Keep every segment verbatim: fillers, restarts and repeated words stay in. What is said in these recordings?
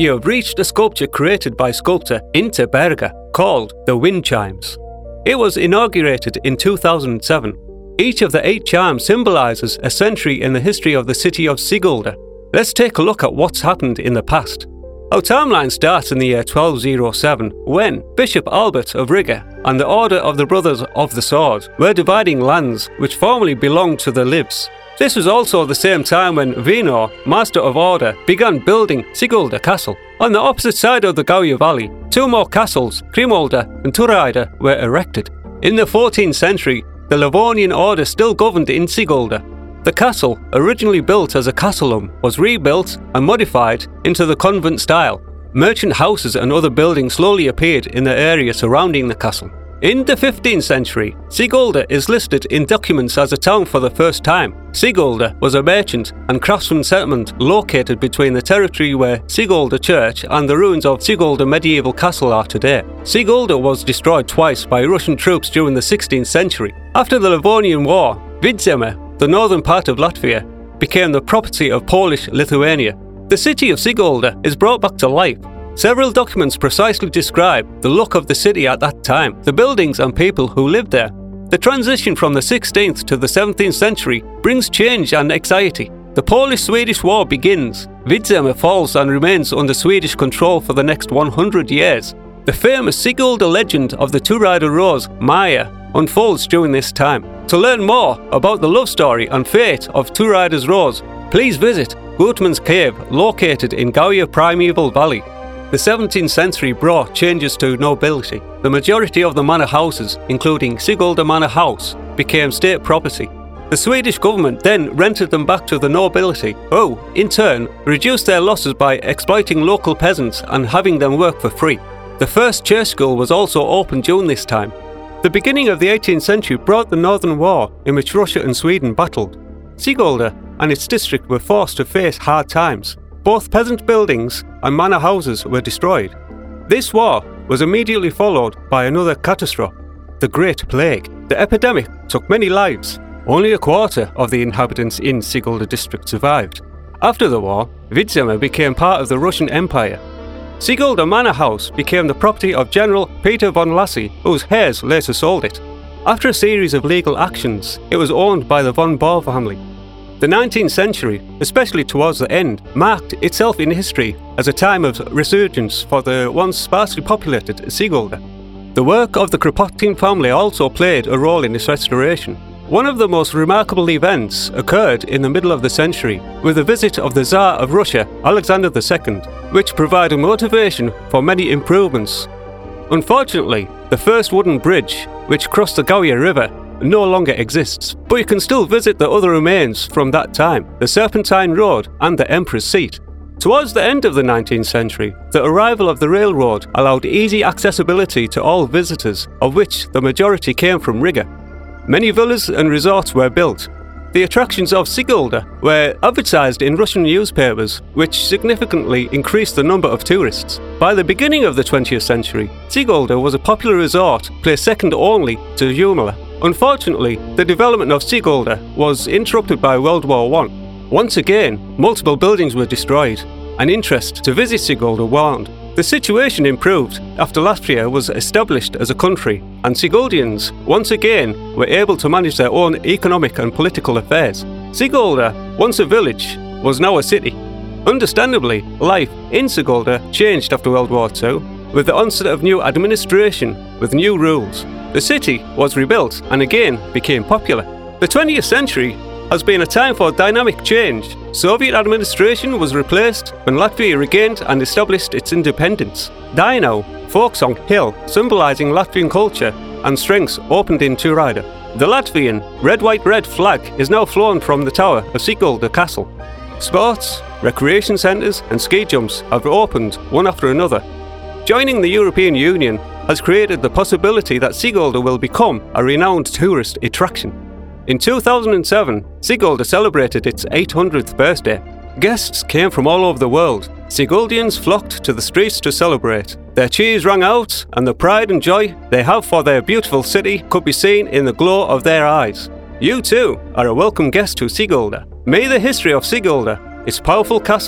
you have reached a sculpture created by sculptor Inte Berga called the Wind Chimes. It was inaugurated in two thousand seven. Each of the eight chimes symbolises a century in the history of the city of Sigulda. Let's take a look at what's happened in the past. Our timeline starts in the year twelve oh seven, when Bishop Albert of Riga and the Order of the Brothers of the Sword were dividing lands which formerly belonged to the Livs. This was also the same time when Vinor, Master of Order, began building Sigulda Castle. On the opposite side of the Gauja Valley, two more castles, Grimolda and Turreida, were erected. In the fourteenth century, the Livonian Order still governed in Sigulda. The castle, originally built as a castellum, was rebuilt and modified into the convent style. Merchant houses and other buildings slowly appeared in the area surrounding the castle. In the fifteenth century, Sigulda is listed in documents as a town for the first time. Sigulda was a merchant and craftsman settlement located between the territory where Sigulda Church and the ruins of Sigulda medieval castle are today. Sigulda was destroyed twice by Russian troops during the sixteenth century. After the Livonian War, Vidzeme, the northern part of Latvia, became the property of Polish Lithuania. The city of Sigulda is brought back to life. Several documents precisely describe the look of the city at that time, the buildings and people who lived there. The transition from the sixteenth to the seventeenth century brings change and anxiety. The Polish-Swedish War begins. Vidzeme falls and remains under Swedish control for the next one hundred years. The famous Sigulda legend of the Turreida Rose, Maya, unfolds during this time. To learn more about the love story and fate of Turreida's Rose, please visit Gutmann's Cave, located in Gauja Primeval Valley. The seventeenth century brought changes to nobility. The majority of the manor houses, including Sigulda Manor House, became state property. The Swedish government then rented them back to the nobility, who, in turn, reduced their losses by exploiting local peasants and having them work for free. The first church school was also opened during this time. The beginning of the eighteenth century brought the Northern War, in which Russia and Sweden battled. Sigulda and its district were forced to face hard times. Both peasant buildings and manor houses were destroyed. This war was immediately followed by another catastrophe, the Great Plague. The epidemic took many lives. Only a quarter of the inhabitants in Sigulda district survived. After the war, Vidzeme became part of the Russian Empire. Sigulda Manor House became the property of General Peter von Lacy, whose heirs later sold it. After a series of legal actions, it was owned by the von Bohr family. The nineteenth century, especially towards the end, marked itself in history as a time of resurgence for the once sparsely populated Sigulda. The work of the Kropotkin family also played a role in its restoration. One of the most remarkable events occurred in the middle of the century with the visit of the Tsar of Russia, Alexander the Second, which provided motivation for many improvements. Unfortunately, the first wooden bridge, which crossed the Gauja River, no longer exists, but you can still visit the other remains from that time, the Serpentine Road and the Emperor's Seat. Towards the end of the nineteenth century, the arrival of the railroad allowed easy accessibility to all visitors, of which the majority came from Riga. Many villas and resorts were built. The attractions of Sigulda were advertised in Russian newspapers, which significantly increased the number of tourists. By the beginning of the twentieth century, Sigulda was a popular resort, placed second only to Jumala. Unfortunately, the development of Sigulda was interrupted by World War One. Once again, multiple buildings were destroyed, and interest to visit Sigulda waned. The situation improved after Latvia was established as a country, and Siguldians once again were able to manage their own economic and political affairs. Sigulda, once a village, was now a city. Understandably, life in Sigulda changed after World War Two, with the onset of new administration with new rules. The city was rebuilt and again became popular. The twentieth century has been a time for dynamic change. Soviet administration was replaced when Latvia regained and established its independence. Dainava, folk song hill symbolising Latvian culture and strengths, opened in Turreida. The Latvian red-white-red flag is now flown from the tower of Sigulda Castle. Sports, recreation centres and ski jumps have opened one after another. Joining the European Union has created the possibility that Sigulda will become a renowned tourist attraction. In two thousand seven, Sigulda celebrated its eight hundredth birthday. Guests came from all over the world. Siguldians flocked to the streets to celebrate. Their cheers rang out, and the pride and joy they have for their beautiful city could be seen in the glow of their eyes. You too are a welcome guest to Sigulda. May the history of Sigulda, its powerful castle,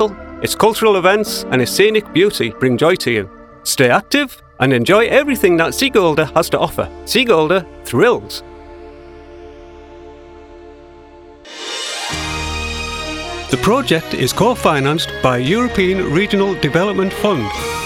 its cultural events and its scenic beauty bring joy to you. Stay active and enjoy everything that Seagolder has to offer. Seagolder thrills. The project is co-financed by European Regional Development Fund.